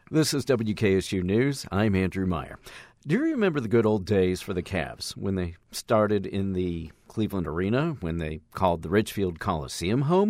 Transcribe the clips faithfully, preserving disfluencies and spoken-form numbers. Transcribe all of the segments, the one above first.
This is W K S U News. I'm Andrew Meyer. Do you remember the good old days for the Cavs when they started in the Cleveland Arena, when they called the Richfield Coliseum home?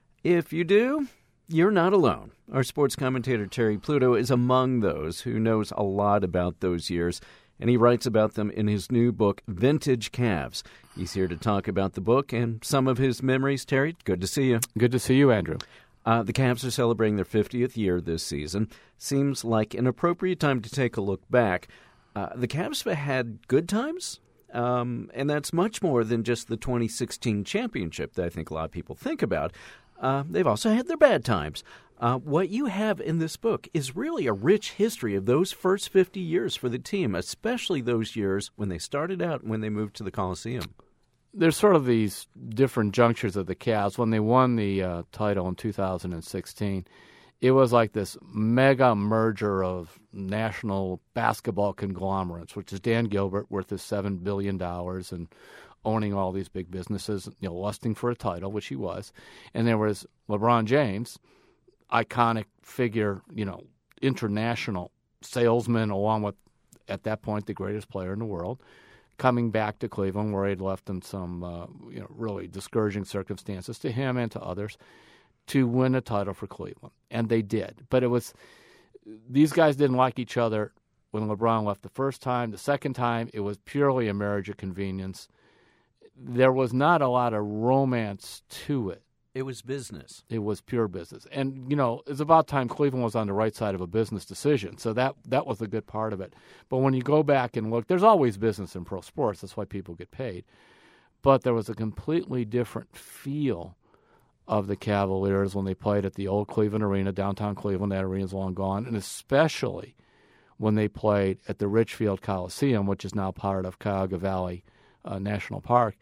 If you do, you're not alone. Our sports commentator Terry Pluto is among those who knows a lot about those years, and he writes about them in his new book, Vintage Cavs. He's here to talk about the book and some of his memories. Terry, good to see you. Good to see you, Andrew. Uh, the Cavs are celebrating their fiftieth year this season. Seems like an appropriate time to take a look back. Uh, the Cavs have had good times, um, and that's much more than just the twenty sixteen championship that I think a lot of people think about. Uh, they've also had their bad times. Uh, what you have in this book is really a rich history of those first fifty years for the team, especially those years when they started out and when they moved to the Coliseum. There's sort of these different junctures of the Cavs. When they won the uh, title in two thousand sixteen, it was like this mega merger of national basketball conglomerates, which is Dan Gilbert, worth his seven billion dollars and owning all these big businesses, you know, lusting for a title, which he was. And there was LeBron James, iconic figure, you know, international salesman, along with, at that point, the greatest player in the world, coming back to Cleveland, where he'd left in some uh, you know, really discouraging circumstances to him and to others, to win a title for Cleveland. And they did. But it was these guys didn't like each other when LeBron left the first time. The second time, it was purely a marriage of convenience. There was not a lot of romance to it. It was business. It was pure business. And, you know, it's about time Cleveland was on the right side of a business decision. So that that was a good part of it. But when you go back and look, there's always business in pro sports. That's why people get paid. But there was a completely different feel of the Cavaliers when they played at the old Cleveland Arena, downtown Cleveland. That arena's long gone. And especially when they played at the Richfield Coliseum, which is now part of Cuyahoga Valley uh, National Park.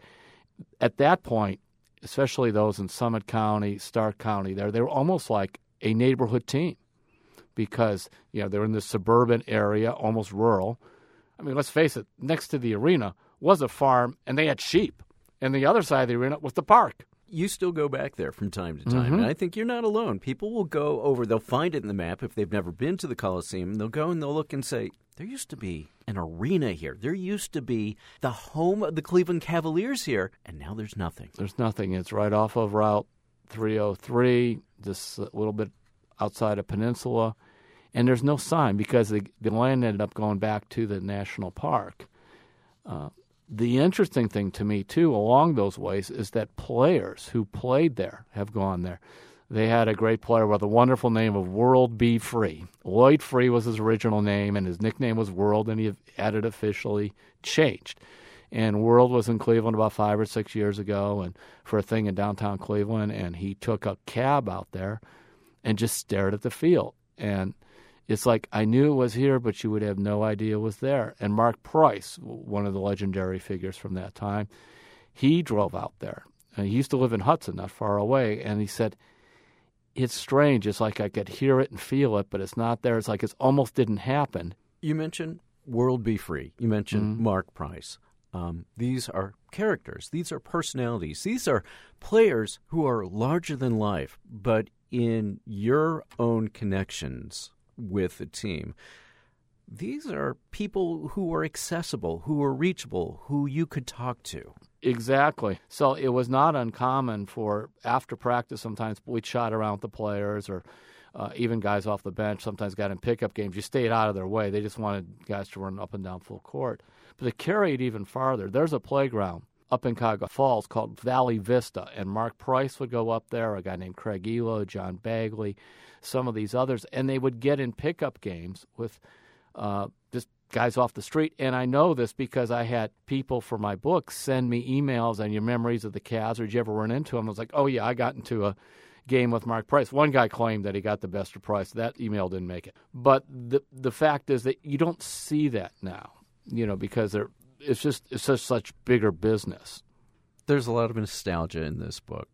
At that point, especially those in Summit County, Stark County, there they were almost like a neighborhood team because, you know, they're in this suburban area, almost rural. I mean, let's face it, next to the arena was a farm, and they had sheep. And the other side of the arena was the park. You still go back there from time to time, Mm-hmm. and I think you're not alone. People will go over, they'll find it in the map if they've never been to the Coliseum. They'll go and they'll look and say, there used to be an arena here. There used to be the home of the Cleveland Cavaliers here, and now there's nothing. There's nothing. It's right off of Route three oh three, just a little bit outside of Peninsula, and there's no sign because the, the land ended up going back to the national park. Uh, the interesting thing to me, too, along those ways, is that players who played there have gone there. They had a great player with a wonderful name of World B. Free. Lloyd Free was his original name, and his nickname was World, and he had it officially changed. And World was in Cleveland about five or six years ago and for a thing in downtown Cleveland, and he took a cab out there and just stared at the field. And it's like, I knew it was here, but you would have no idea it was there. And Mark Price, one of the legendary figures from that time, he drove out there. And he used to live in Hudson, not far away, and he said, it's strange. It's like I could hear it and feel it, but it's not there. It's like it almost didn't happen. You mentioned World Be Free. You mentioned Mm-hmm. Mark Price. Um, these are characters. These are personalities. These are players who are larger than life, but in your own connections with the team, these are people who are accessible, who are reachable, who you could talk to. Exactly. So it was not uncommon for, after practice, sometimes we'd shot around with the players or uh, even guys off the bench sometimes got in pickup games. You stayed out of their way. They just wanted guys to run up and down full court. But to carry it even farther, there's a playground up in Cuyahoga Falls called Valley Vista, and Mark Price would go up there, a guy named Craig Elo, John Bagley, some of these others, and they would get in pickup games with uh, just guys off the street. And I know this because I had people for my book send me emails on your memories of the Cavs, or did you ever run into them? I was like, oh, yeah, I got into a game with Mark Price. One guy claimed that he got the best of Price. That email didn't make it. But the the fact is that you don't see that now, you know, because they're, it's just it's just such bigger business. There's a lot of nostalgia in this book.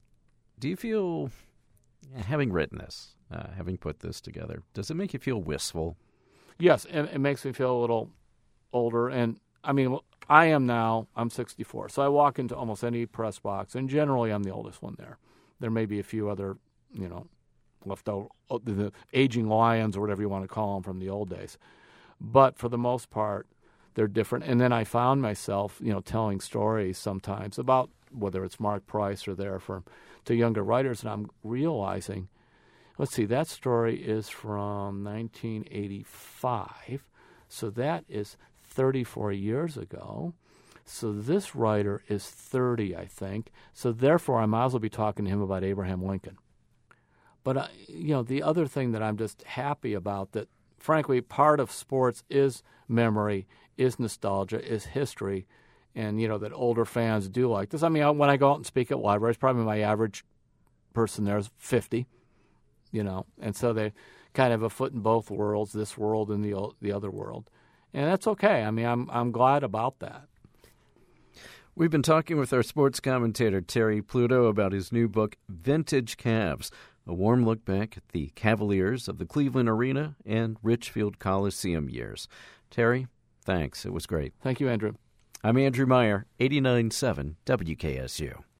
Do you feel, having written this, uh, having put this together, does it make you feel wistful? Yes, and it makes me feel a little older. And, I mean, I am now, I'm sixty-four, so I walk into almost any press box, and generally I'm the oldest one there. There may be a few other, you know, left over, the aging lions or whatever you want to call them from the old days. But for the most part, they're different. And then I found myself, you know, telling stories sometimes about whether it's Mark Price or there for to younger writers, and I'm realizing, let's see, that story is from nineteen eighty-five, so that is thirty-four years ago. So this writer is thirty, I think. So therefore, I might as well be talking to him about Abraham Lincoln. But, uh, you know, the other thing that I'm just happy about, that frankly, part of sports is memory, is nostalgia, is history, and, you know, that older fans do like this. I mean, when I go out and speak at libraries, probably my average person there is fifty, you know, and so they kind of have a foot in both worlds, this world and the the other world. And that's okay. I mean, I'm I'm glad about that. We've been talking with our sports commentator, Terry Pluto, about his new book, Vintage Cavs, a warm look back at the Cavaliers of the Cleveland Arena and Richfield Coliseum years. Terry, thanks. It was great. Thank you, Andrew. I'm Andrew Meyer, eighty-nine point seven W K S U.